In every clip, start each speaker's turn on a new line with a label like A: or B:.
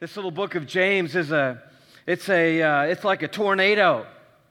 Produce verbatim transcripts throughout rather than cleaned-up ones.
A: This little book of James is a, it's a, uh, it's like a tornado.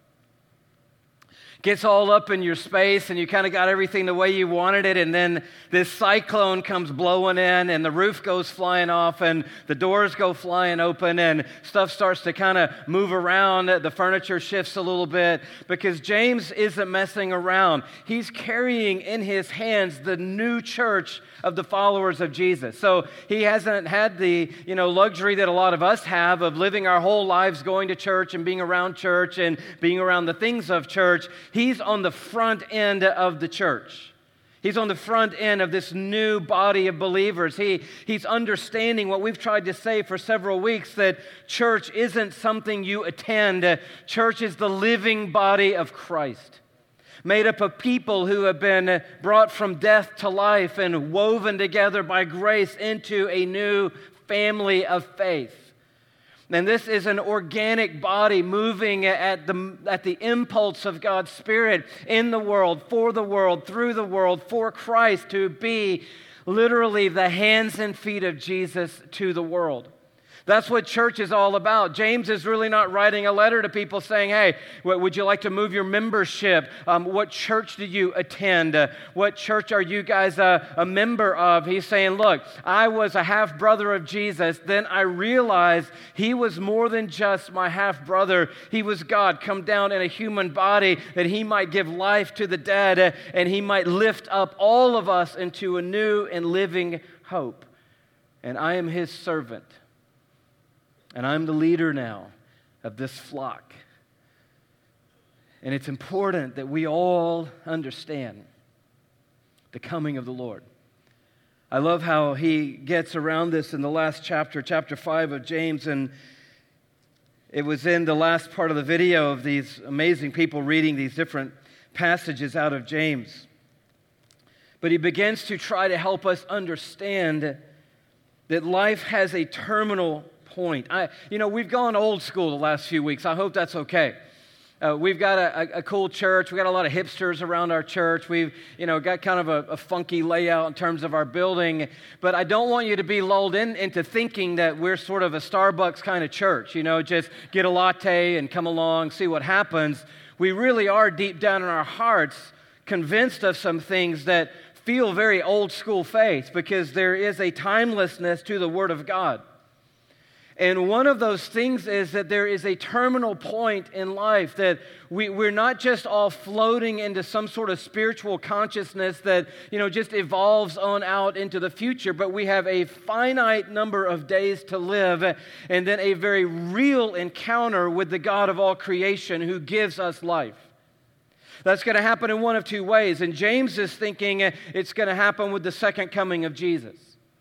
A: Gets all up in your space and you kind of got everything the way you wanted it, and then this cyclone comes blowing in and the roof goes flying off and the doors go flying open and stuff starts to kind of move around. The furniture shifts a little bit because James isn't messing around. He's carrying in his hands the new church of the followers of Jesus. So he hasn't had the, you know, luxury that a lot of us have of living our whole lives going to church and being around church and being around the things of church. He's on the front end of the church. He's on the front end of this new body of believers. He, he's understanding what we've tried to say for several weeks, that church isn't something you attend. Church is the living body of Christ, made up of people who have been brought from death to life and woven together by grace into a new family of faith. And this is an organic body moving at the, at the impulse of God's Spirit in the world, for the world, through the world, for Christ to be literally the hands and feet of Jesus to the world. That's what church is all about. James is really not writing a letter to people saying, hey, would you like to move your membership? Um, what church do you attend? Uh, what church are you guys uh, a member of? He's saying, look, I was a half-brother of Jesus. Then I realized he was more than just my half-brother. He was God come down in a human body that he might give life to the dead uh, and he might lift up all of us into a new and living hope. And I am his servant. And I'm the leader now of this flock. And it's important that we all understand the coming of the Lord. I love how he gets around this in the last chapter, chapter five of James, and it was in the last part of the video of these amazing people reading these different passages out of James. But he begins to try to help us understand that life has a terminal point. I, you know, we've gone old school the last few weeks. I hope that's okay. Uh, we've got a, a, a cool church. We've got a lot of hipsters around our church. We've, you know, got kind of a, a funky layout in terms of our building. But I don't want you to be lulled in into thinking that we're sort of a Starbucks kind of church. You know, just get a latte and come along, see what happens. We really are deep down in our hearts convinced of some things that feel very old school faith, because there is a timelessness to the Word of God. And one of those things is that there is a terminal point in life, that we, we're not just all floating into some sort of spiritual consciousness that, you know, just evolves on out into the future, but we have a finite number of days to live and then a very real encounter with the God of all creation who gives us life. That's going to happen in one of two ways. And James is thinking it's going to happen with the second coming of Jesus.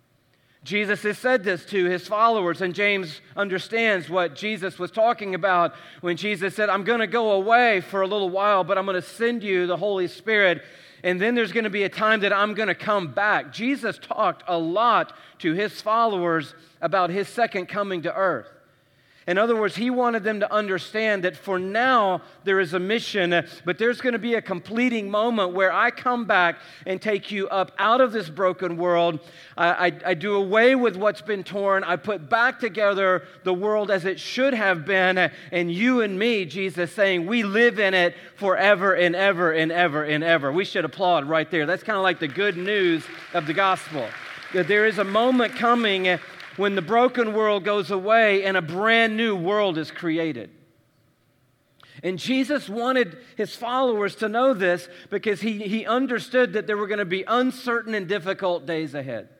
A: Jesus has said this to his followers, and James understands what Jesus was talking about when Jesus said, I'm going to go away for a little while, but I'm going to send you the Holy Spirit, and then there's going to be a time that I'm going to come back. Jesus talked a lot to his followers about his second coming to earth. In other words, he wanted them to understand that for now there is a mission, but there's going to be a completing moment where I come back and take you up out of this broken world. I, I, I do away with what's been torn. I put back together the world as it should have been. And you and me, Jesus saying, we live in it forever and ever and ever and ever. We should applaud right there. That's kind of like the good news of the gospel. That there is a moment coming when the broken world goes away and a brand new world is created. And Jesus wanted his followers to know this because he, he understood that there were going to be uncertain and difficult days ahead.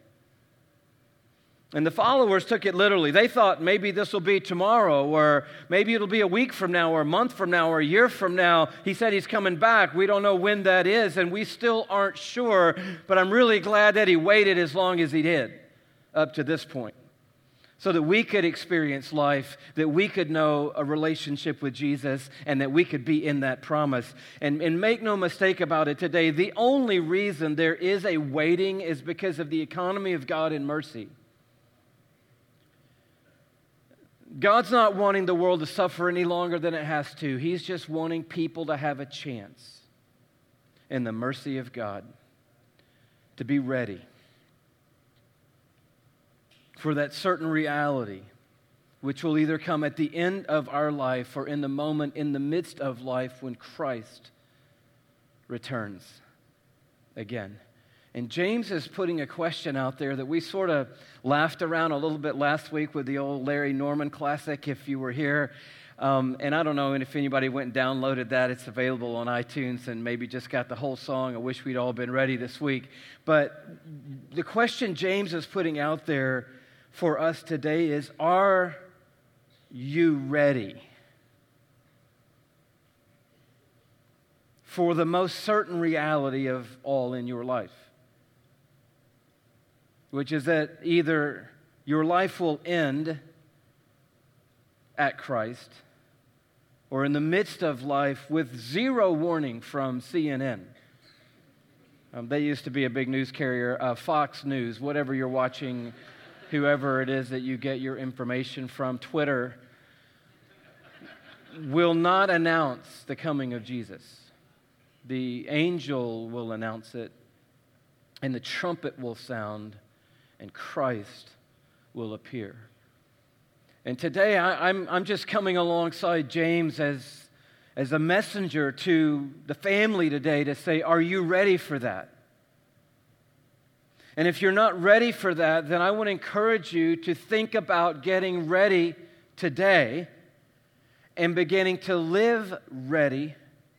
A: And the followers took it literally. They thought maybe this will be tomorrow, or maybe it'll be a week from now, or a month from now, or a year from now. He said he's coming back. We don't know when that is, and we still aren't sure. But I'm really glad that he waited as long as he did up to this point, so that we could experience life, that we could know a relationship with Jesus, and that we could be in that promise. And, and make no mistake about it today, the only reason there is a waiting is because of the economy of God and mercy. God's not wanting the world to suffer any longer than it has to. He's just wanting people to have a chance in the mercy of God to be ready for that certain reality which will either come at the end of our life or in the moment in the midst of life when Christ returns again. And James is putting a question out there that we sort of laughed around a little bit last week with the old Larry Norman classic, if you were here. Um, and I don't know if anybody went and downloaded that. It's available on iTunes and maybe just got the whole song. I wish we'd all been ready this week. But the question James is putting out there for us today is, are you ready for the most certain reality of all in your life? Which is that either your life will end at Christ or in the midst of life with zero warning from C N N. Um, they used to be a big news carrier, uh, Fox News, whatever you're watching, whoever it is that you get your information from. Twitter will not announce the coming of Jesus. The angel will announce it, and the trumpet will sound, and Christ will appear. And today I, I'm, I'm just coming alongside James as, as a messenger to the family today to say, are you ready for that? And if you're not ready for that, then I want to encourage you to think about getting ready today and beginning to live ready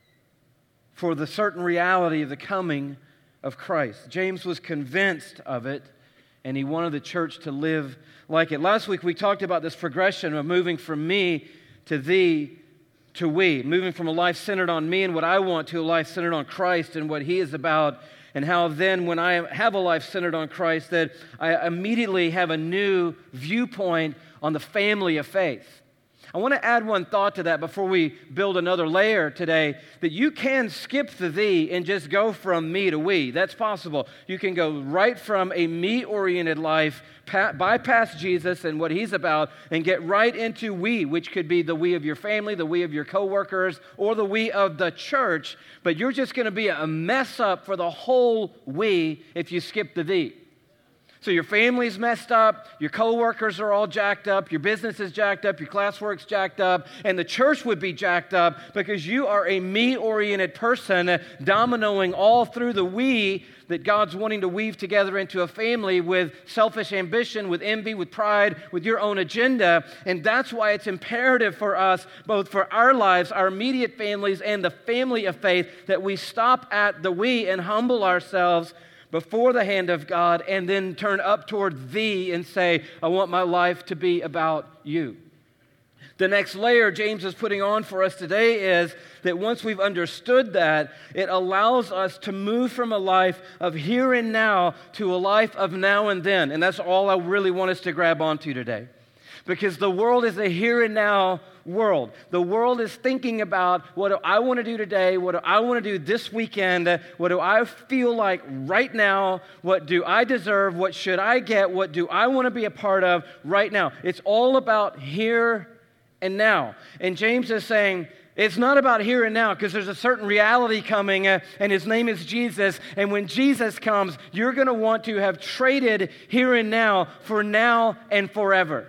A: for the certain reality of the coming of Christ. James was convinced of it, and he wanted the church to live like it. Last week we talked about this progression of moving from me to thee to we, moving from a life centered on me and what I want to a life centered on Christ and what He is about, and how then when I have a life centered on Christ that I immediately have a new viewpoint on the family of faith. I want to add one thought to that before we build another layer today, that you can skip the thee and just go from me to we. That's possible. You can go right from a me-oriented life, bypass Jesus and what He's about, and get right into we, which could be the we of your family, the we of your coworkers, or the we of the church. But you're just going to be a mess up for the whole we if you skip the thee. So your family's messed up, your coworkers are all jacked up, your business is jacked up, your classwork's jacked up, and the church would be jacked up because you are a me-oriented person dominoing all through the we that God's wanting to weave together into a family with selfish ambition, with envy, with pride, with your own agenda. And that's why it's imperative for us, both for our lives, our immediate families, and the family of faith, that we stop at the we and humble ourselves before the hand of God, and then turn up toward thee and say, I want my life to be about you. The next layer James is putting on for us today is that once we've understood that, it allows us to move from a life of here and now to a life of now and then. And that's all I really want us to grab onto today. Because the world is a here and now world. The world is thinking about, what do I want to do today? What do I want to do this weekend? What do I feel like right now? What do I deserve? What should I get? What do I want to be a part of right now? It's all about here and now. And James is saying, it's not about here and now, because there's a certain reality coming, uh, and His name is Jesus. And when Jesus comes, you're going to want to have traded here and now for now and forever.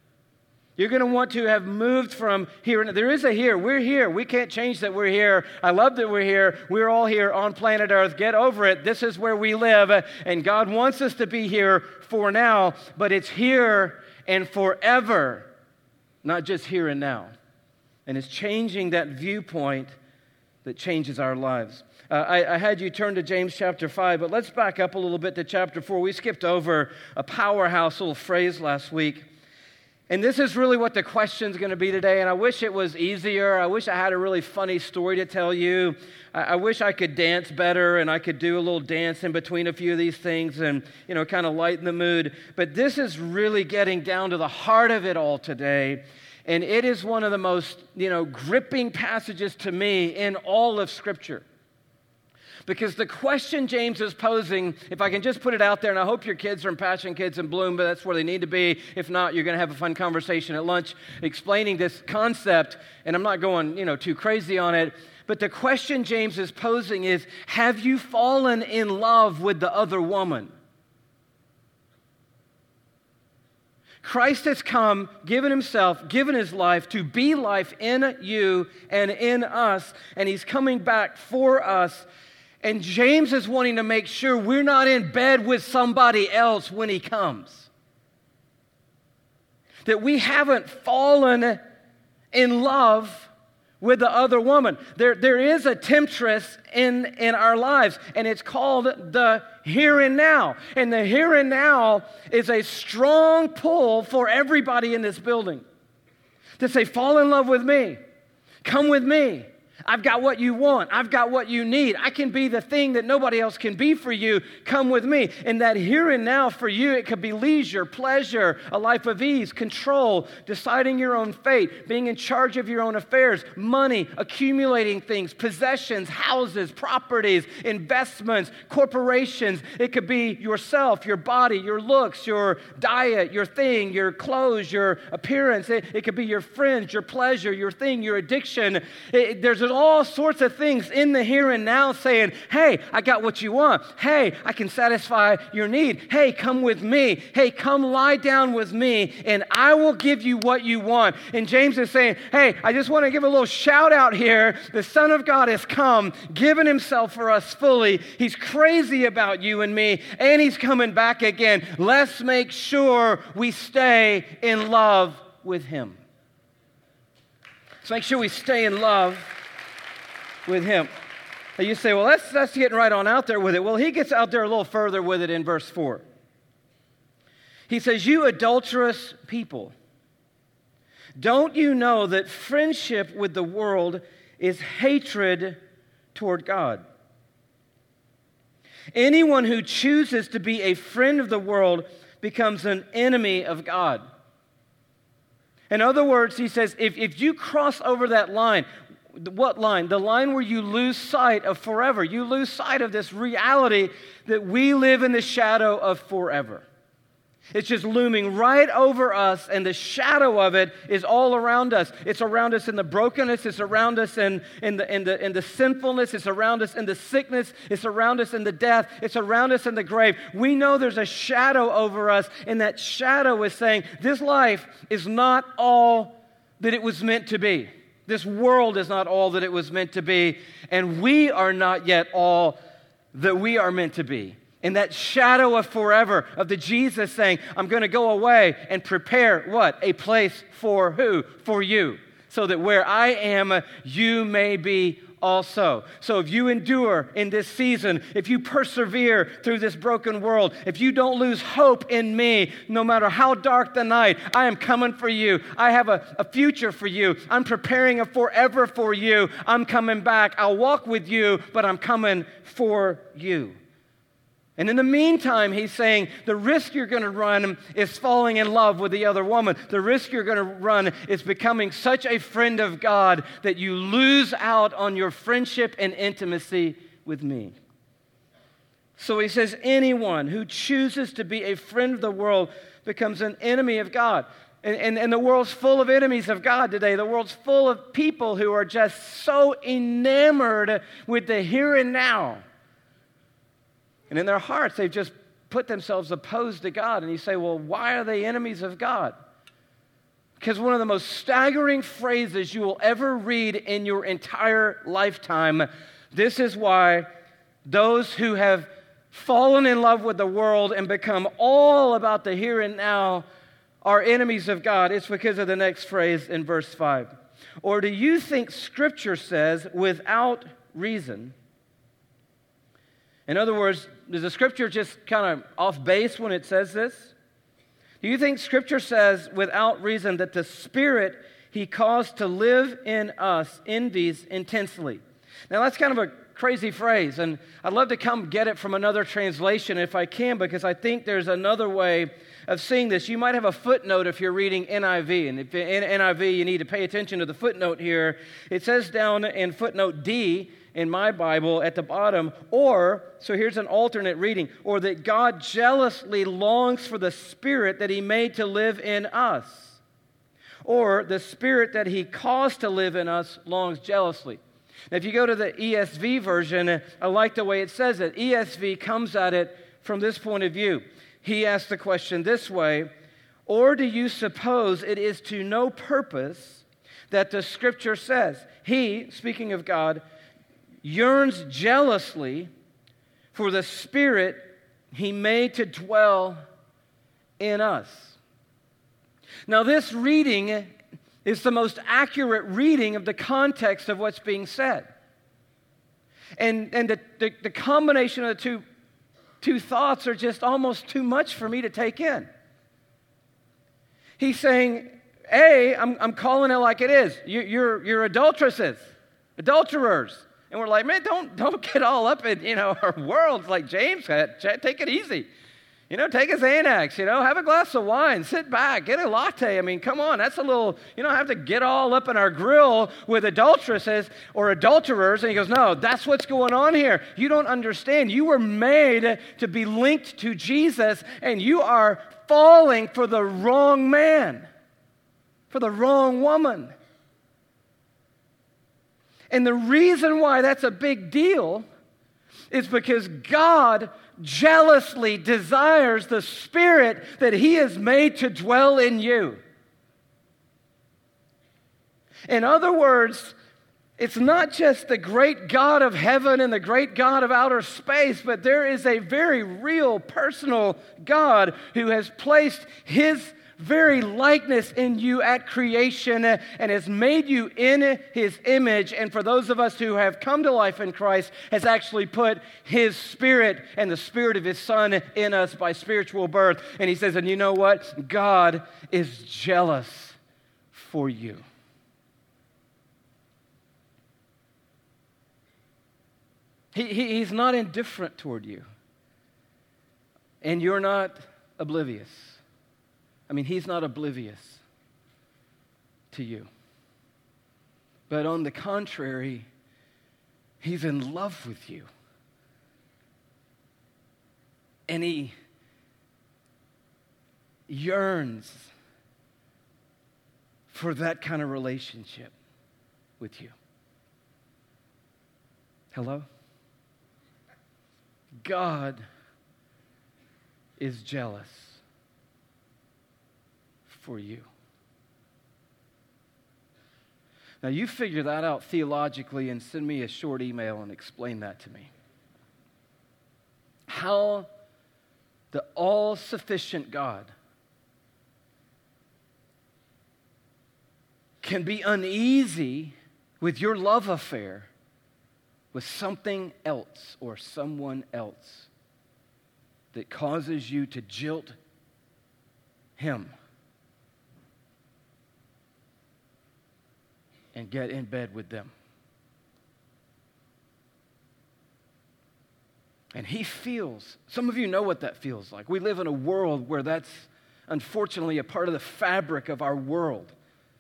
A: You're going to want to have moved from here. There is a here. We're here. We can't change that we're here. I love that we're here. We're all here on planet Earth. Get over it. This is where we live. And God wants us to be here for now, but it's here and forever, not just here and now. And it's changing that viewpoint that changes our lives. Uh, I, I had you turn to James chapter five, but let's back up a little bit to chapter four. We skipped over a powerhouse little phrase last week. And this is really what the question's going to be today, and I wish it was easier. I wish I had a really funny story to tell you. I, I wish I could dance better, and I could do a little dance in between a few of these things and, you know, kind of lighten the mood. But this is really getting down to the heart of it all today, and it is one of the most, you know, gripping passages to me in all of Scripture. Because the question James is posing, if I can just put it out there, and I hope your kids are in Passion Kids in Bloom, but that's where they need to be. If not, you're going to have a fun conversation at lunch explaining this concept, and I'm not going, you know, too crazy on it. But the question James is posing is, have you fallen in love with the other woman? Christ has come, given himself, given his life to be life in you and in us, and he's coming back for us. And James is wanting to make sure we're not in bed with somebody else when he comes. That we haven't fallen in love with the other woman. There, there is a temptress in, in our lives, and it's called the here and now. And the here and now is a strong pull for everybody in this building to say, fall in love with me. Come with me. I've got what you want. I've got what you need. I can be the thing that nobody else can be for you. Come with me. And that here and now for you, it could be leisure, pleasure, a life of ease, control, deciding your own fate, being in charge of your own affairs, money, accumulating things, possessions, houses, properties, investments, corporations. It could be yourself, your body, your looks, your diet, your thing, your clothes, your appearance. It, it could be your friends, your pleasure, your thing, your addiction. It, there's all sorts of things in the here and now saying, hey, I got what you want. Hey, I can satisfy your need. Hey, come with me. Hey, come lie down with me and I will give you what you want. And James is saying, hey, I just want to give a little shout out here. The Son of God has come, given himself for us fully. He's crazy about you and me, and he's coming back again. Let's make sure we stay in love with him. Let's make sure we stay in love with him. Now you say, well, that's, that's getting right on out there with it. Well, he gets out there a little further with it in verse four. He says, you adulterous people, don't you know that friendship with the world is hatred toward God? Anyone who chooses to be a friend of the world becomes an enemy of God. In other words, he says, if, if you cross over that line, what line? The line where you lose sight of forever. You lose sight of this reality that we live in the shadow of forever. It's just looming right over us, and the shadow of it is all around us. It's around us in the brokenness. It's around us in, in, the, in, the, in the sinfulness. It's around us in the sickness. It's around us in the death. It's around us in the grave. We know there's a shadow over us, and that shadow is saying, this life is not all that it was meant to be. This world is not all that it was meant to be, and we are not yet all that we are meant to be. In that shadow of forever, of the Jesus saying, I'm going to go away and prepare what? A place for who? For you. So that where I am, you may be also. So if you endure in this season, if you persevere through this broken world, if you don't lose hope in me, no matter how dark the night, I am coming for you. I have a, a future for you. I'm preparing a forever for you. I'm coming back. I'll walk with you, but I'm coming for you. And in the meantime, he's saying the risk you're going to run is falling in love with the other woman. The risk you're going to run is becoming such a friend of God that you lose out on your friendship and intimacy with me. So he says, anyone who chooses to be a friend of the world becomes an enemy of God. And, and, and the world's full of enemies of God today. The world's full of people who are just so enamored with the here and now. And in their hearts, they've just put themselves opposed to God. And you say, well, why are they enemies of God? Because one of the most staggering phrases you will ever read in your entire lifetime, this is why those who have fallen in love with the world and become all about the here and now are enemies of God. It's because of the next phrase in verse five. Or do you think Scripture says, without reason? In other words, does the Scripture just kind of off base when it says this? Do you think Scripture says without reason that the Spirit He caused to live in us envies intensely? Now that's kind of a crazy phrase, and I'd love to come get it from another translation if I can, because I think there's another way of seeing this. You might have a footnote if you're reading N I V, and if in N I V you need to pay attention to the footnote here. It says down in footnote D, in my Bible at the bottom, or, so here's an alternate reading, or that God jealously longs for the Spirit that He made to live in us, or the Spirit that He caused to live in us longs jealously. Now, if you go to the E S V version, I like the way it says it. E S V comes at it from this point of view. He asks the question this way, Or do you suppose it is to no purpose that the Scripture says, He, speaking of God, yearns jealously for the Spirit He made to dwell in us? Now, this reading is the most accurate reading of the context of what's being said. And, and the, the, the combination of the two, two thoughts are just almost too much for me to take in. He's saying, A, I'm, I'm calling it like it is. You, you're, you're adulteresses, adulterers. And we're like, man, don't, don't get all up in, you know, our world like James had. Take it easy. You know, take a Xanax, you know, have a glass of wine, sit back, get a latte. I mean, come on, that's a little, you don't have to get all up in our grill with adulteresses or adulterers. And he goes, no, that's what's going on here. You don't understand. You were made to be linked to Jesus, and you are falling for the wrong man, for the wrong woman. And the reason why that's a big deal is because God jealously desires the Spirit that He has made to dwell in you. In other words, it's not just the great God of heaven and the great God of outer space, but there is a very real, personal God who has placed His very likeness in you at creation and has made you in His image. And for those of us who have come to life in Christ, has actually put His Spirit and the Spirit of His Son in us by spiritual birth. And He says, and you know what? God is jealous for you. He, he, he's not indifferent toward you. And you're not oblivious. I mean, He's not oblivious to you. But on the contrary, He's in love with you. And He yearns for that kind of relationship with you. Hello? God is jealous for you. Now, you figure that out theologically and send me a short email and explain that to me. How the all-sufficient God can be uneasy with your love affair with something else or someone else that causes you to jilt Him and get in bed with them. And He feels, some of you know what that feels like. We live in a world where that's unfortunately a part of the fabric of our world.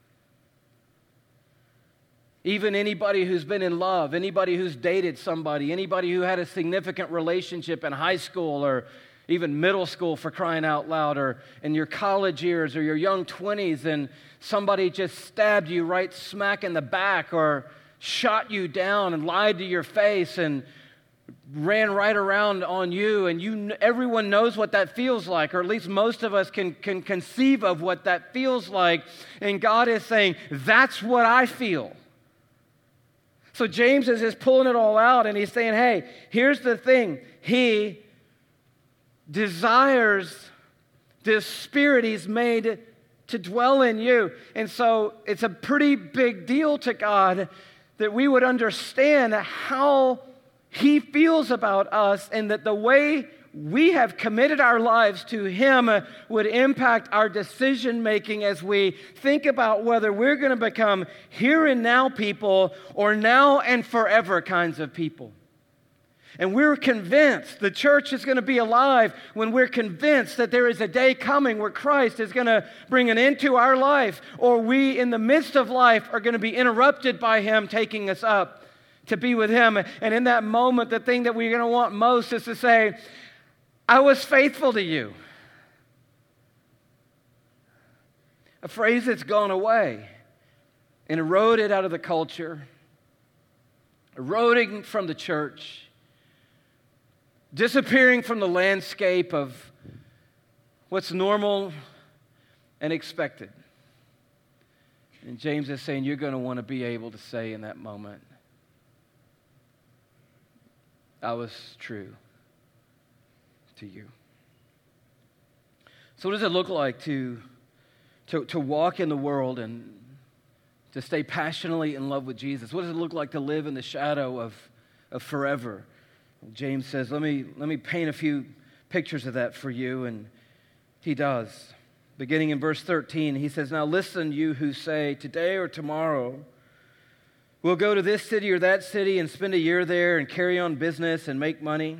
A: Even anybody who's been in love, anybody who's dated somebody, anybody who had a significant relationship in high school or even middle school, for crying out loud, or in your college years or your young twenties, and somebody just stabbed you right smack in the back or shot you down and lied to your face and ran right around on you, and you, everyone knows what that feels like, or at least most of us can, can conceive of what that feels like. And God is saying, that's what I feel. So James is just pulling it all out, and he's saying, hey, here's the thing. He desires this Spirit He's made to dwell in you. And so it's a pretty big deal to God that we would understand how He feels about us, and that the way we have committed our lives to Him would impact our decision making as we think about whether we're going to become here and now people or now and forever kinds of people. And we're convinced the church is going to be alive when we're convinced that there is a day coming where Christ is going to bring an end to our life, or we in the midst of life are going to be interrupted by Him taking us up to be with Him. And in that moment, the thing that we're going to want most is to say, I was faithful to you. A phrase that's gone away and eroded out of the culture, eroding from the church, disappearing from the landscape of what's normal and expected. And James is saying you're going to want to be able to say in that moment, I was true to you. So what does it look like to, to, to walk in the world and to stay passionately in love with Jesus? What does it look like to live in the shadow of, of forever? James says, let me, let me paint a few pictures of that for you, and he does. Beginning in verse thirteen, he says, now listen, you who say, today or tomorrow, we'll go to this city or that city and spend a year there and carry on business and make money.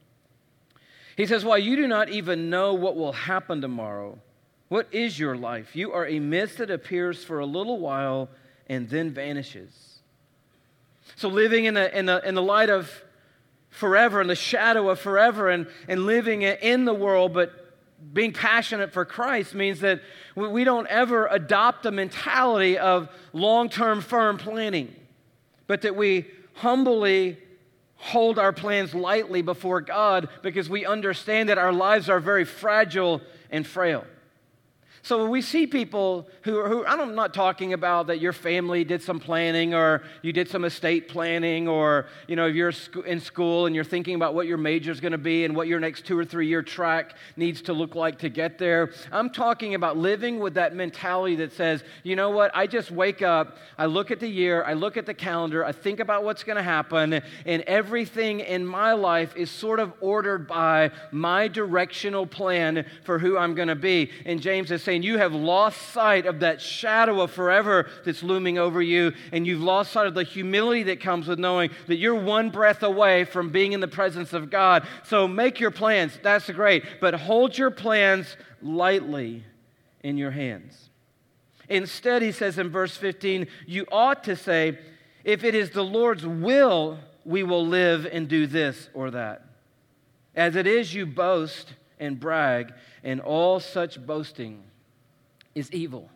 A: He says, while you do not even know what will happen tomorrow, what is your life? You are a mist that appears for a little while and then vanishes. So living in the, in the, in the light of forever, in the shadow of forever, and, and living in the world, but being passionate for Christ means that we don't ever adopt a mentality of long-term firm planning, but that we humbly hold our plans lightly before God because we understand that our lives are very fragile and frail. So when we see people who, who I'm not talking about that your family did some planning or you did some estate planning, or, you know, if you're in school and you're thinking about what your major is going to be and what your next two or three year track needs to look like to get there. I'm talking about living with that mentality that says, you know what, I just wake up, I look at the year, I look at the calendar, I think about what's going to happen, and everything in my life is sort of ordered by my directional plan for who I'm going to be. And James is saying, you have lost sight of that shadow of forever that's looming over you, and you've lost sight of the humility that comes with knowing that you're one breath away from being in the presence of God. So make your plans, that's great, but hold your plans lightly in your hands. Instead, he says in verse fifteen, you ought to say, if it is the Lord's will, we will live and do this or that. As it is, you boast and brag, and all such boasting is evil.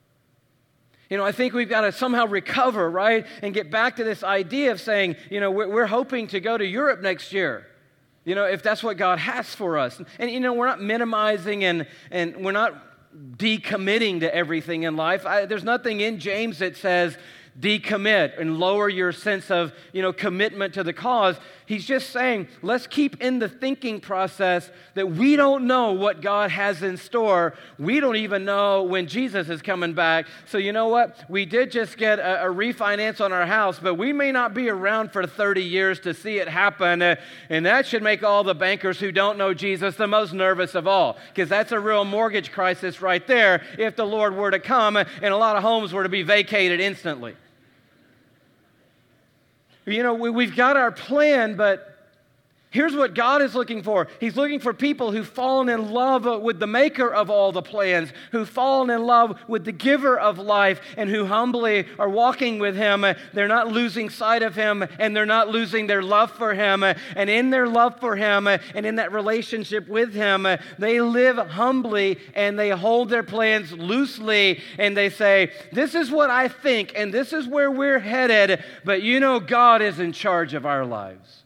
A: You know, I think we've got to somehow recover, right, and get back to this idea of saying, you know, we're, we're hoping to go to Europe next year, you know, if that's what God has for us. And, you know, we're not minimizing and, and we're not decommitting to everything in life. I, there's nothing in James that says decommit and lower your sense of, you know, commitment to the cause. He's just saying, let's keep in the thinking process that we don't know what God has in store. We don't even know when Jesus is coming back. So you know what? We did just get a, a refinance on our house, but we may not be around for thirty years to see it happen. Uh, and that should make all the bankers who don't know Jesus the most nervous of all, because that's a real mortgage crisis right there if the Lord were to come and a lot of homes were to be vacated instantly. You know, we, we've got our plan, but here's what God is looking for. He's looking for people who've fallen in love with the maker of all the plans, who've fallen in love with the giver of life, and who humbly are walking with him. They're not losing sight of him, and they're not losing their love for him. And in their love for him and in that relationship with him, they live humbly and they hold their plans loosely, and they say, this is what I think, and this is where we're headed, but you know God is in charge of our lives.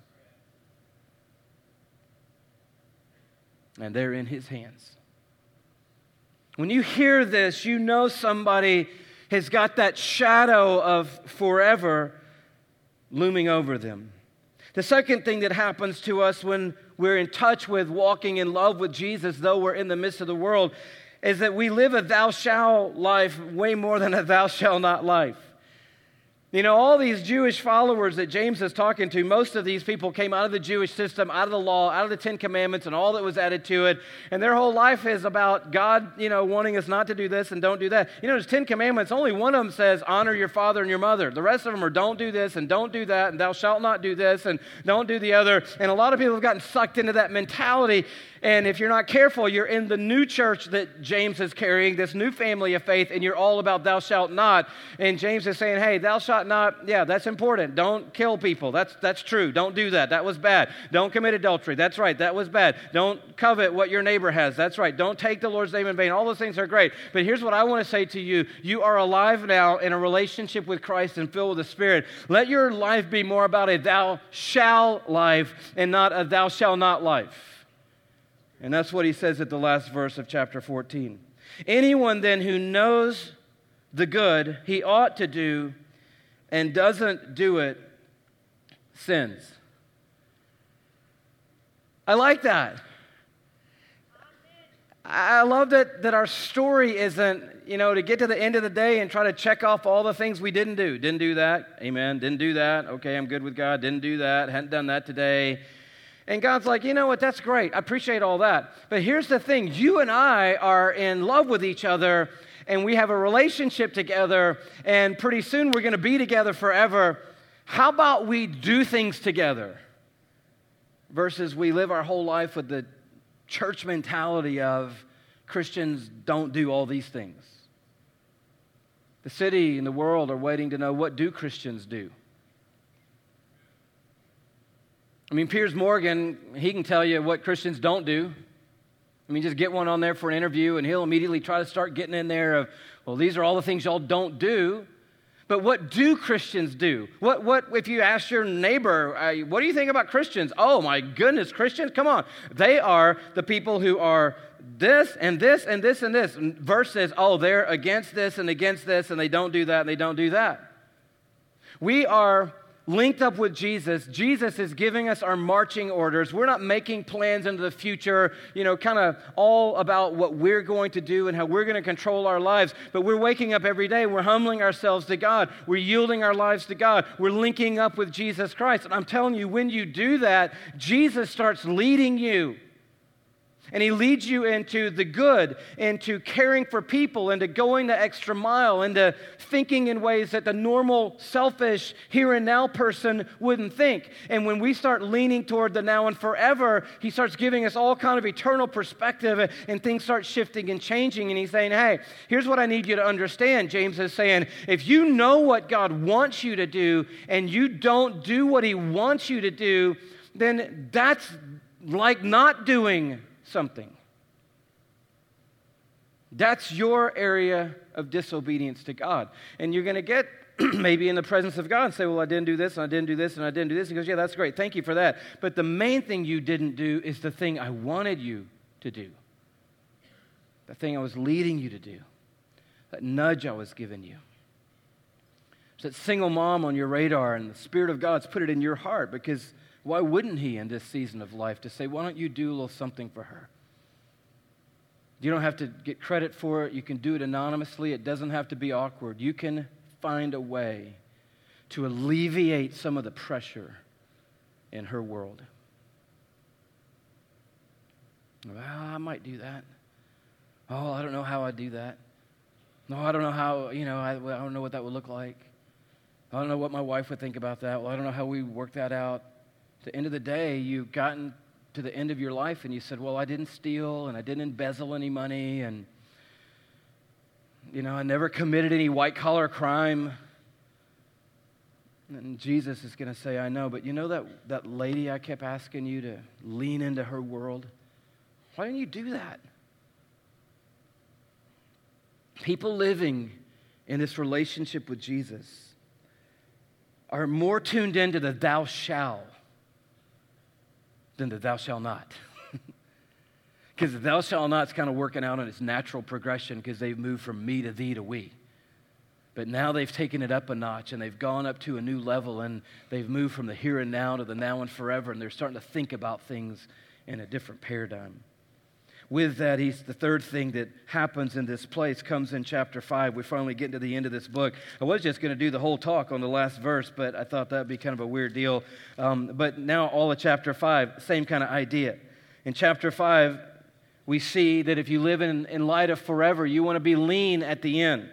A: And they're in his hands. When you hear this, you know somebody has got that shadow of forever looming over them. The second thing that happens to us when we're in touch with walking in love with Jesus, though we're in the midst of the world, is that we live a thou shalt life way more than a thou shalt not life. You know, all these Jewish followers that James is talking to, most of these people came out of the Jewish system, out of the law, out of the Ten Commandments and all that was added to it. And their whole life is about God, you know, wanting us not to do this and don't do that. You know, there's Ten Commandments. Only one of them says, honor your father and your mother. The rest of them are don't do this and don't do that and thou shalt not do this and don't do the other. And a lot of people have gotten sucked into that mentality. And if you're not careful, you're in the new church that James is carrying, this new family of faith, and you're all about thou shalt not. And James is saying, hey, thou shalt not, yeah, that's important. Don't kill people. That's that's true. Don't do that. That was bad. Don't commit adultery. That's right. That was bad. Don't covet what your neighbor has. That's right. Don't take the Lord's name in vain. All those things are great. But here's what I want to say to you. You are alive now in a relationship with Christ and filled with the Spirit. Let your life be more about a thou shalt life and not a thou shalt not life. And that's what he says at the last verse of chapter fourteen. Anyone then who knows the good he ought to do and doesn't do it sins. I like that. I love that, that our story isn't, you know, to get to the end of the day and try to check off all the things we didn't do. Didn't do that. Amen. Didn't do that. Okay, I'm good with God. Didn't do that. Hadn't done that today. And God's like, you know what? That's great. I appreciate all that. But here's the thing. You and I are in love with each other, and we have a relationship together, and pretty soon we're going to be together forever. How about we do things together versus we live our whole life with the church mentality of Christians don't do all these things. The city and the world are waiting to know, what do Christians do? I mean, Piers Morgan, he can tell you what Christians don't do. I mean, just get one on there for an interview, and he'll immediately try to start getting in there of, well, these are all the things y'all don't do. But what do Christians do? What, what if you ask your neighbor, uh, what do you think about Christians? Oh, my goodness, Christians? Come on. They are the people who are this and this and this and this. And verse says, oh, they're against this and against this, and they don't do that and they don't do that. We are linked up with Jesus. Jesus is giving us our marching orders. We're not making plans into the future, you know, kind of all about what we're going to do and how we're going to control our lives. But we're waking up every day. We're humbling ourselves to God. We're yielding our lives to God. We're linking up with Jesus Christ. And I'm telling you, when you do that, Jesus starts leading you. And he leads you into the good, into caring for people, into going the extra mile, into thinking in ways that the normal, selfish, here and now person wouldn't think. And when we start leaning toward the now and forever, he starts giving us all kind of eternal perspective, and things start shifting and changing. And he's saying, hey, here's what I need you to understand. James is saying, if you know what God wants you to do and you don't do what he wants you to do, then that's like not doing something. That's your area of disobedience to God. And you're going to get maybe in the presence of God and say, well, I didn't do this, and I didn't do this, and I didn't do this. He goes, yeah, that's great. Thank you for that. But the main thing you didn't do is the thing I wanted you to do. The thing I was leading you to do. That nudge I was giving you. There's that single mom on your radar, and the Spirit of God's put it in your heart, because why wouldn't he in this season of life to say, why don't you do a little something for her? You don't have to get credit for it. You can do it anonymously. It doesn't have to be awkward. You can find a way to alleviate some of the pressure in her world. Well, I might do that. Oh, I don't know how I'd do that. No, I don't know how, you know, I, I don't know what that would look like. I don't know what my wife would think about that. Well, I don't know how we work that out. At the end of the day, you've gotten to the end of your life and you said, well, I didn't steal and I didn't embezzle any money and, you know, I never committed any white-collar crime. And Jesus is going to say, I know, but you know that, that lady I kept asking you to lean into her world? Why didn't you do that? People living in this relationship with Jesus are more tuned into the thou shalt than the thou shalt not. Because the thou shalt not's kind of working out on its natural progression because they've moved from me to thee to we. But now they've taken it up a notch and they've gone up to a new level and they've moved from the here and now to the now and forever, and they're starting to think about things in a different paradigm. With that, he's the third thing that happens in this place comes in chapter five. We're finally getting to the end of this book. I was just going to do the whole talk on the last verse, but I thought that would be kind of a weird deal. Um, but now all of chapter five, same kind of idea. In chapter five, we see that if you live in, in light of forever, you want to be lean at the end.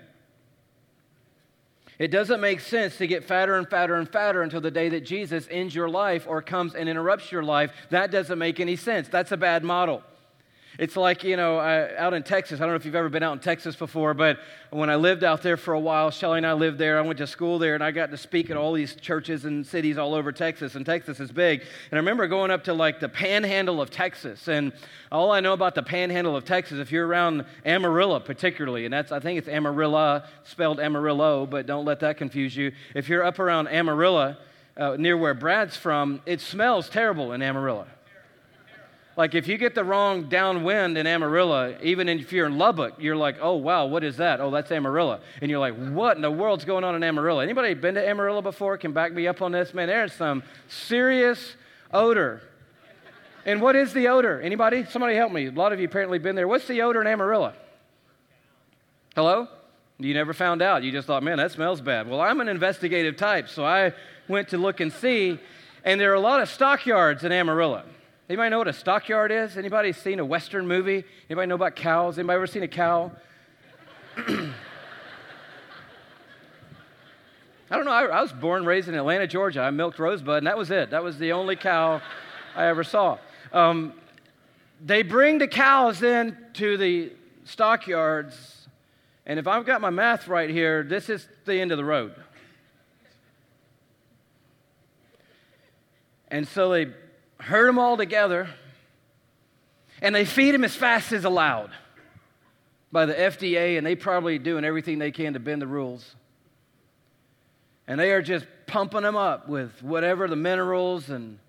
A: It doesn't make sense to get fatter and fatter and fatter until the day that Jesus ends your life or comes and interrupts your life. That doesn't make any sense. That's a bad model. It's like, you know, I, out in Texas, I don't know if you've ever been out in Texas before, but when I lived out there for a while, Shelly and I lived there, I went to school there, and I got to speak at all these churches and cities all over Texas, and Texas is big. And I remember going up to, like, the panhandle of Texas, and all I know about the panhandle of Texas, if you're around Amarillo particularly, and that's, I think it's Amarillo, spelled Amarillo, but don't let that confuse you. If you're up around Amarillo, uh, near where Brad's from, it smells terrible in Amarillo. Like if you get the wrong downwind in Amarillo, even if you're in Lubbock, you're like, oh, wow, what is that? Oh, that's Amarillo. And you're like, what in the world's going on in Amarillo? Anybody been to Amarillo before? Can back me up on this? Man, there's some serious odor. And what is the odor? Anybody? Somebody help me. A lot of you apparently been there. What's the odor in Amarillo? Hello? You never found out. You just thought, man, that smells bad. Well, I'm an investigative type, so I went to look and see, and there are a lot of stockyards in Amarillo. Anybody know what a stockyard is? Anybody seen a Western movie? Anybody know about cows? Anybody ever seen a cow? I don't know. I, I was born, raised in Atlanta, Georgia. I milked Rosebud, and that was it. That was the only cow I ever saw. Um, they bring the cows in to the stockyards, and if I've got my math right here, this is the end of the road. And so they herd them all together, and they feed them as fast as allowed by the F D A, and they probably doing everything they can to bend the rules. And they are just pumping them up with whatever the minerals, and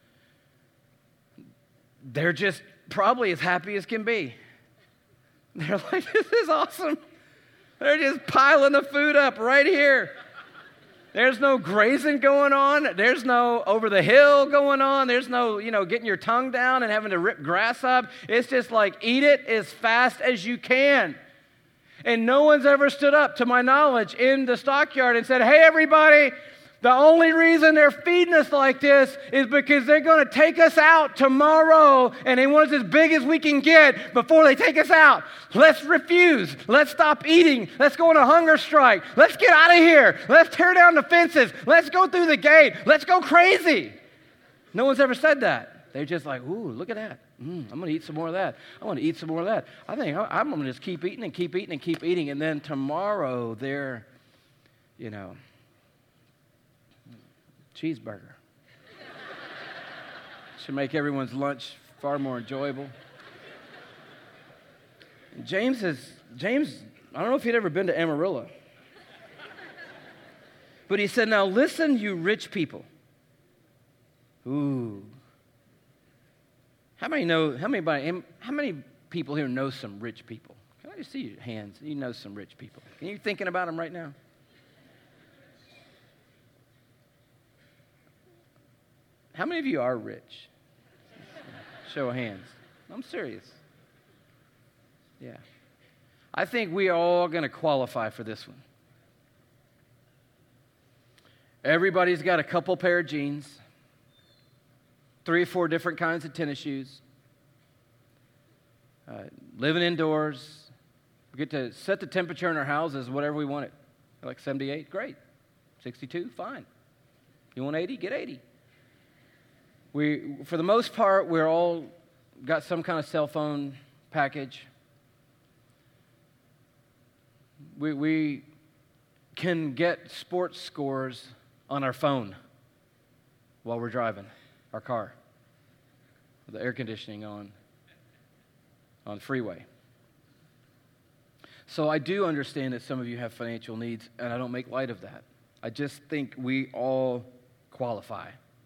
A: they're just probably as happy as can be. They're like, this is awesome. They're just piling the food up right here. There's no grazing going on. There's no over the hill going on. There's no, you know, getting your tongue down and having to rip grass up. It's just like, eat it as fast as you can. And no one's ever stood up, to my knowledge, in the stockyard and said, hey, everybody, the only reason they're feeding us like this is because they're going to take us out tomorrow, and they want us as big as we can get before they take us out. Let's refuse. Let's stop eating. Let's go on a hunger strike. Let's get out of here. Let's tear down the fences. Let's go through the gate. Let's go crazy. No one's ever said that. They're just like, ooh, look at that. Mm, I'm going to eat some more of that. I want to eat some more of that. I think I'm going to just keep eating and keep eating and keep eating, and then tomorrow they're, you know, cheeseburger. Should make everyone's lunch far more enjoyable. James is, James, I don't know if he'd ever been to Amarillo. But he said, now listen, you rich people. Ooh. How many know, how many, how many people here know some rich people? Can I just see your hands? You know some rich people. Are you thinking about them right now? How many of you are rich? Show of hands. I'm serious. Yeah. I think we are all going to qualify for this one. Everybody's got a couple pair of jeans, three or four different kinds of tennis shoes, uh, living indoors. We get to set the temperature in our houses whatever we want it. Like seventy-eight, great. sixty-two, fine. You want eighty, get eighty. We, for the most part, we're all got some kind of cell phone package. We, we can get sports scores on our phone while we're driving our car with the air conditioning on, on the freeway. So I do understand that some of you have financial needs, and I don't make light of that. I just think we all qualify.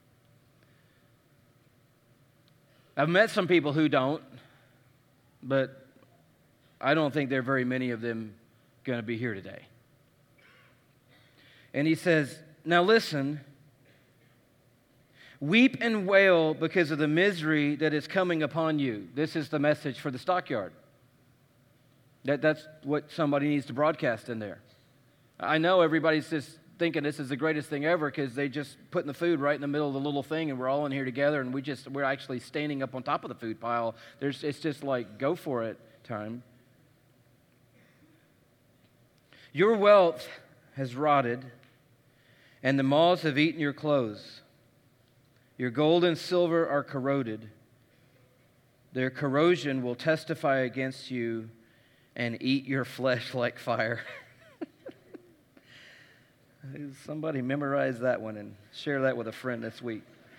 A: I've met some people who don't, but I don't think there are very many of them going to be here today. And he says, now listen, weep and wail because of the misery that is coming upon you. This is the message for the stockyard. That, that's what somebody needs to broadcast in there. I know everybody's just thinking this is the greatest thing ever because they just putting the food right in the middle of the little thing, and we're all in here together, and we just we're actually standing up on top of the food pile. There's it's just like go for it time. Your wealth has rotted, and the moths have eaten your clothes. Your gold and silver are corroded. Their corrosion will testify against you and eat your flesh like fire. Somebody memorize that one and share that with a friend this week.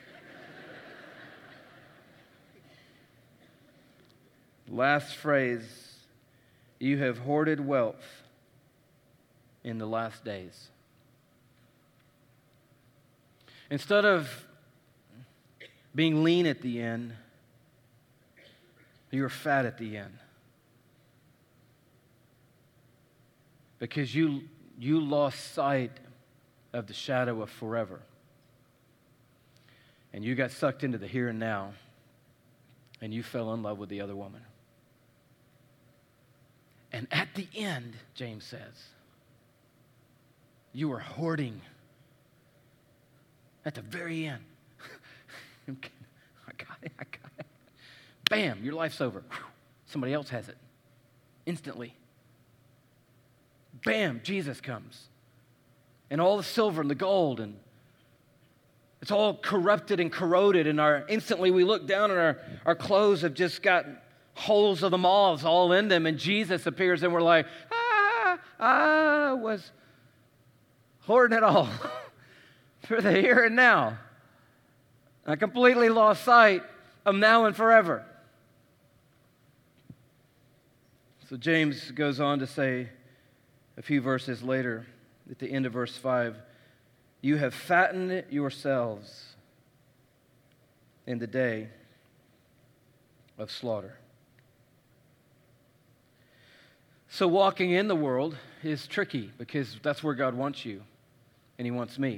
A: Last phrase, you have hoarded wealth in the last days. Instead of being lean at the end, You were fat at the end. Because you, you lost sight of the shadow of forever. And you got sucked into the here and now. And you fell in love with the other woman. And at the end, James says, you were hoarding. At the very end. I got it, I got it. Bam, your life's over. Somebody else has it. Instantly. Bam, Jesus comes. And all the silver and the gold, and it's all corrupted and corroded, and our instantly we look down and our, our clothes have just got holes of the moths all in them, and Jesus appears and we're like, ah, I was hoarding it all for the here and now. I completely lost sight of now and forever. So James goes on to say a few verses later, at the end of verse five, you have fattened yourselves in the day of slaughter. So walking in the world is tricky because that's where God wants you, and He wants me.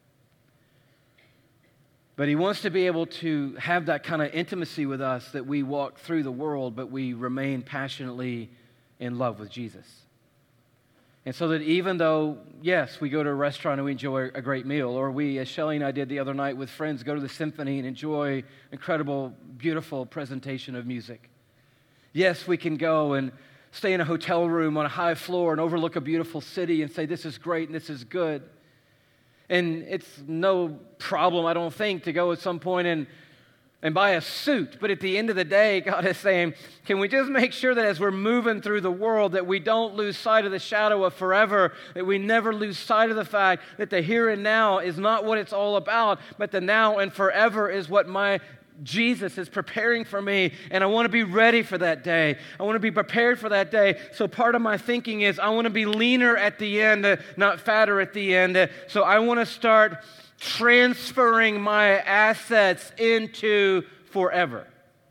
A: But He wants to be able to have that kind of intimacy with us that we walk through the world, but we remain passionately in love with Jesus. And so that even though, yes, we go to a restaurant and we enjoy a great meal, or we, as Shelley and I did the other night with friends, go to the symphony and enjoy incredible, beautiful presentation of music. Yes, we can go and stay in a hotel room on a high floor and overlook a beautiful city and say, this is great and this is good. And it's no problem, I don't think, to go at some point and and buy a suit. But at the end of the day, God is saying, can we just make sure that as we're moving through the world that we don't lose sight of the shadow of forever, that we never lose sight of the fact that the here and now is not what it's all about, but the now and forever is what my Jesus is preparing for me, and I want to be ready for that day. I want to be prepared for that day. So part of my thinking is I want to be leaner at the end, uh, not fatter at the end. Uh, so I want to start transferring my assets into forever.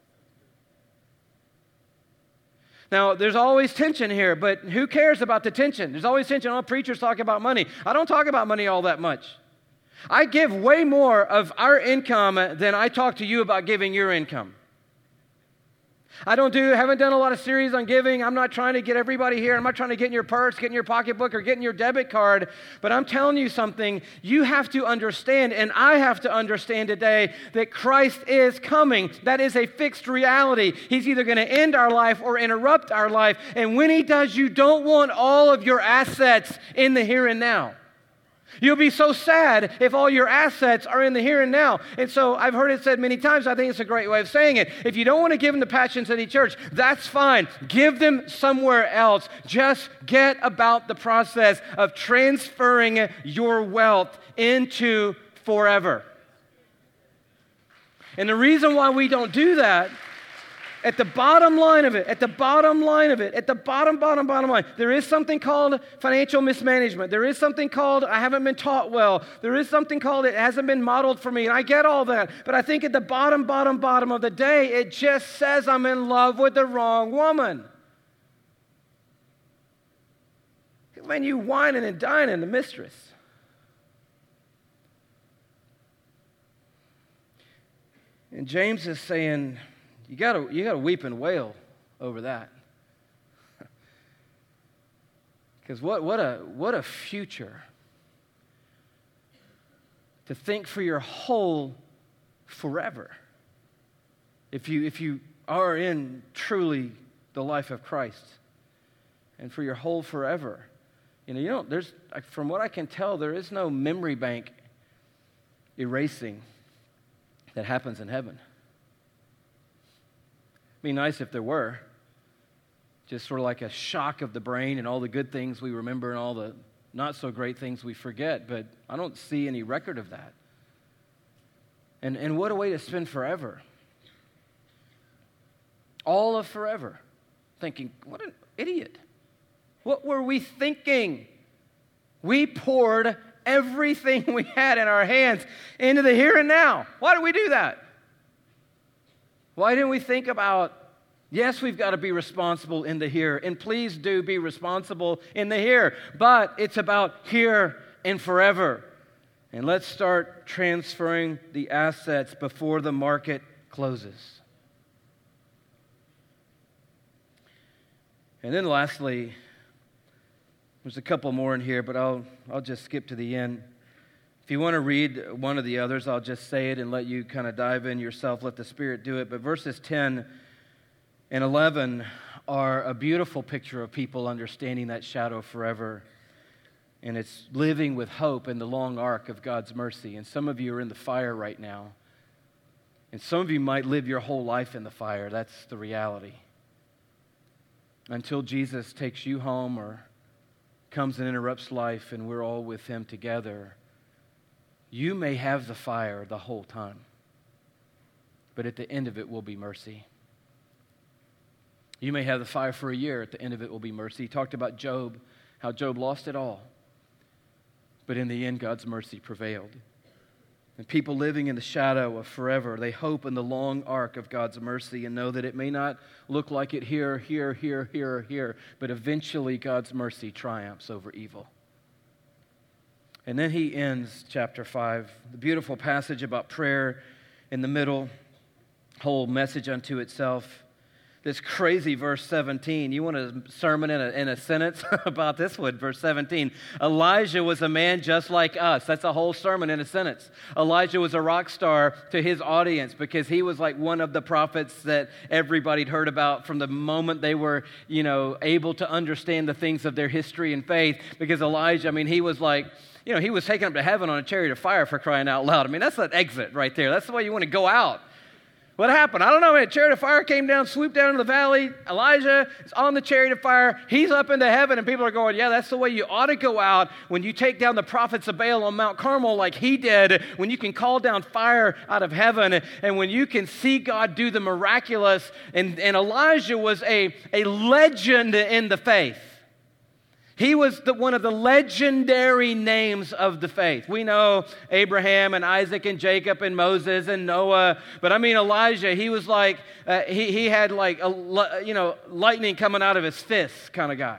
A: Now, there's always tension here, but who cares about the tension? There's always tension. All preachers talk about money. I don't talk about money all that much. I give way more of our income than I talk to you about giving your income. I don't do, haven't done a lot of series on giving. I'm not trying to get everybody here. I'm not trying to get in your purse, get in your pocketbook, or get in your debit card. But I'm telling you something, you have to understand, and I have to understand today, that Christ is coming. That is a fixed reality. He's either going to end our life or interrupt our life. And when He does, you don't want all of your assets in the here and now. You'll be so sad if all your assets are in the here and now. And so I've heard it said many times, I think it's a great way of saying it. If you don't want to give them to Passion City Church, that's fine. Give them somewhere else. Just get about the process of transferring your wealth into forever. And the reason why we don't do that, at the bottom line of it, at the bottom line of it, at the bottom, bottom, bottom line, there is something called financial mismanagement. There is something called I haven't been taught well. There is something called it hasn't been modeled for me. And I get all that. But I think at the bottom, bottom, bottom of the day, it just says I'm in love with the wrong woman. When you whining and dining the mistress. And James is saying, You gotta, you gotta weep and wail over that. Because what, what, a, what a future to think for your whole forever. If you, if you are in truly the life of Christ, and for your whole forever. You know, you don't, there's, from what I can tell, there is no memory bank erasing that happens in heaven. It'd be nice if there were. Just sort of like a shock of the brain and all the good things we remember and all the not so great things we forget, but I don't see any record of that. And, and what a way to spend forever. All of forever. Thinking, what an idiot. What were we thinking? We poured everything we had in our hands into the here and now. Why did we do that? Why didn't we think about Yes, we've got to be responsible in the here, and please do be responsible in the here, but it's about here and forever. And let's start transferring the assets before the market closes. And then lastly, there's a couple more in here, but I'll I'll just skip to the end. If you want to read one of the others, I'll just say it and let you kind of dive in yourself, let the Spirit do it. But verses ten and eleven are a beautiful picture of people understanding that shadow forever. And it's living with hope in the long arc of God's mercy. And some of you are in the fire right now. And some of you might live your whole life in the fire. That's the reality. Until Jesus takes you home or comes and interrupts life and we're all with Him together, you may have the fire the whole time. But at the end of it will be mercy. You may have the fire for a year. At the end of it will be mercy. He talked about Job, how Job lost it all. But in the end, God's mercy prevailed. And people living in the shadow of forever, they hope in the long arc of God's mercy and know that it may not look like it here, here, here, here, here, but eventually God's mercy triumphs over evil. And then he ends chapter five, the beautiful passage about prayer in the middle, whole message unto itself. This crazy verse seventeen. You want a sermon in a, in a sentence about this one? Verse seventeen. Elijah was a man just like us. That's a whole sermon in a sentence. Elijah was a rock star to his audience because he was like one of the prophets that everybody'd heard about from the moment they were, you know, able to understand the things of their history and faith. Because Elijah, I mean, he was like, you know, he was taken up to heaven on a chariot of fire, for crying out loud. I mean, that's an exit right there. That's the way you want to go out. What happened? I don't know. A chariot of fire came down, swooped down into the valley. Elijah is on the chariot of fire. He's up into heaven, and people are going, yeah, that's the way you ought to go out when you take down the prophets of Baal on Mount Carmel like he did, when you can call down fire out of heaven, and when you can see God do the miraculous. And, and Elijah was a, a legend in the faith. He was the, one of the legendary names of the faith. We know Abraham and Isaac and Jacob and Moses and Noah, but I mean Elijah, he was like, uh, he, he had like, a, you know, lightning coming out of his fist kind of guy.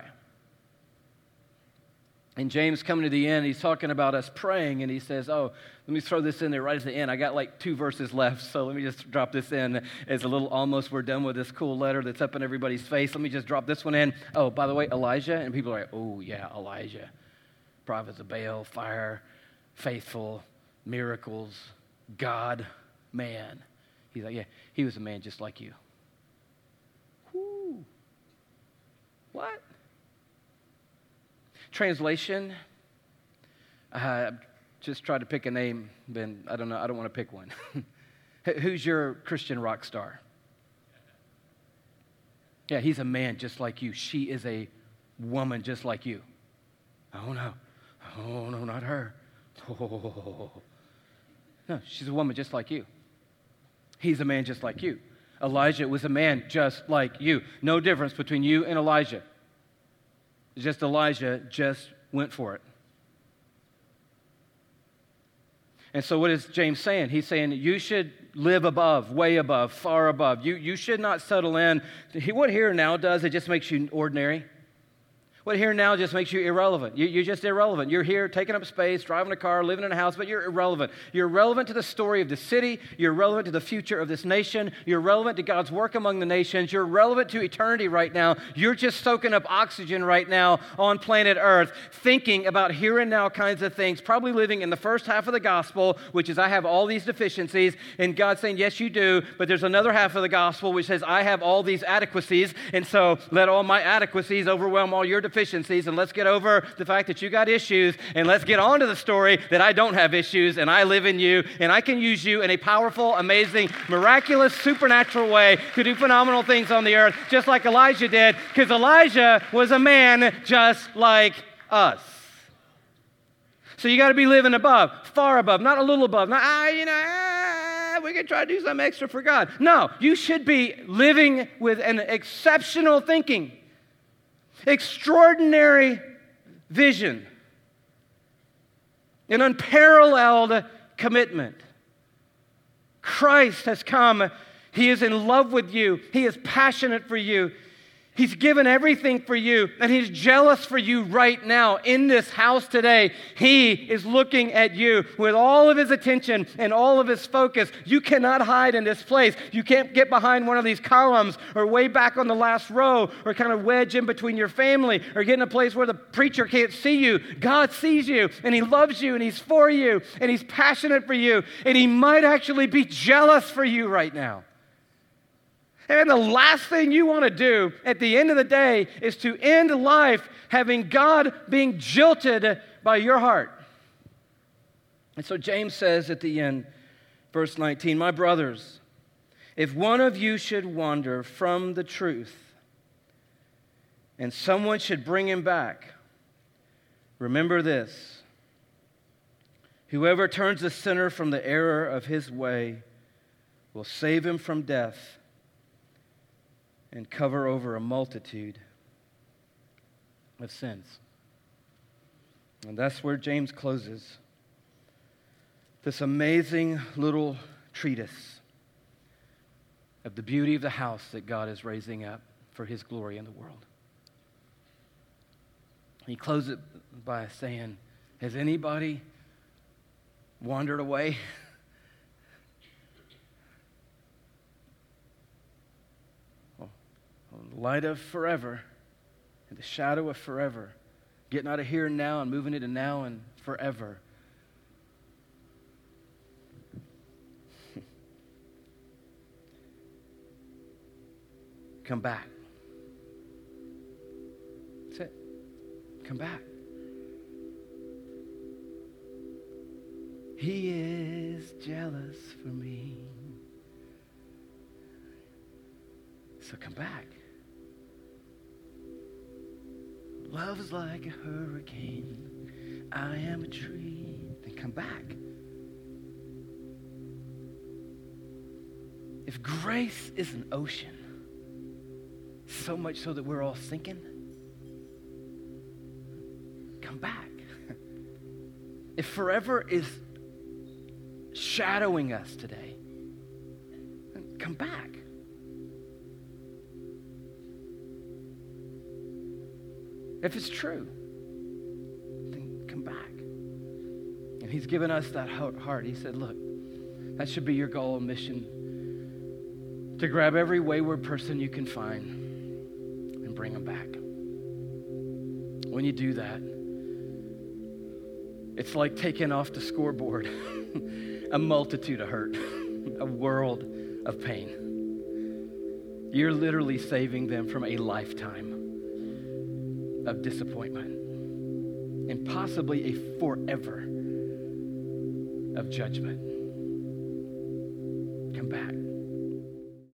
A: And James coming to the end, he's talking about us praying, and he says, oh, let me throw this in there right at the end. I got like two verses left, so let me just drop this in as a little almost we're done with this cool letter that's up in everybody's face. Let me just drop this one in. Oh, by the way, Elijah. And people are like, oh, yeah, Elijah. Prophets of Baal, fire, faithful, miracles, God, man. He's like, yeah, he was a man just like you. Whoo. What? Translation, I just tried to pick a name, but I don't know, I don't want to pick one. Who's your Christian rock star? Yeah, he's a man just like you. She is a woman just like you. Oh, no. Oh, no, not her. Oh. No, she's a woman just like you. He's a man just like you. Elijah was a man just like you. No difference between you and Elijah. Just Elijah just went for it. And so what is James saying? He's saying you should live above, way above, far above. You, you should not settle in. What here and now does, it just makes you ordinary. What here and now just makes you irrelevant. You, you're just irrelevant. You're here taking up space, driving a car, living in a house, but you're irrelevant. You're relevant to the story of the city. You're relevant to the future of this nation. You're relevant to God's work among the nations. You're relevant to eternity right now. You're just soaking up oxygen right now on planet Earth, thinking about here and now kinds of things, probably living in the first half of the gospel, which is I have all these deficiencies, and God saying, yes, you do, but there's another half of the gospel which says I have all these adequacies, and so let all my adequacies overwhelm all your deficiencies. deficiencies, and let's get over the fact that you got issues, and let's get on to the story that I don't have issues, and I live in you, and I can use you in a powerful, amazing, miraculous, supernatural way to do phenomenal things on the earth, just like Elijah did, because Elijah was a man just like us. So you got to be living above, far above, not a little above, not, ah, you know, ah, we can try to do something extra for God. No, you should be living with an exceptional thinking. Extraordinary vision, an unparalleled commitment. Christ has come He is in love with you. He is passionate for you. He's given everything for you, and he's jealous for you right now in this house today. He is looking at you with all of his attention and all of his focus. You cannot hide in this place. You can't get behind one of these columns or way back on the last row or kind of wedge in between your family or get in a place where the preacher can't see you. God sees you, and he loves you, and he's for you, and he's passionate for you, and he might actually be jealous for you right now. And the last thing you want to do at the end of the day is to end life having God being jilted by your heart. And so James says at the end, verse nineteen, my brothers, if one of you should wander from the truth and someone should bring him back, remember this: whoever turns the sinner from the error of his way will save him from death and cover over a multitude of sins. And that's where James closes this amazing little treatise of the beauty of the house that God is raising up for his glory in the world. He closes it by saying, has anybody wandered away? The light of forever and the shadow of forever, getting out of here and now and moving into now and forever. Come back. That's it. Come back. He is jealous for me. So come back. Love's like a hurricane. I am a tree. Then come back. If grace is an ocean, so much so that we're all sinking, come back. If forever is shadowing us today, come back. If it's true, then come back. And he's given us that heart. He said, look, that should be your goal and mission, to grab every wayward person you can find and bring them back. When you do that, it's like taking off the scoreboard a multitude of hurt, a world of pain. You're literally saving them from a lifetime of disappointment and possibly a forever of judgment. Come back.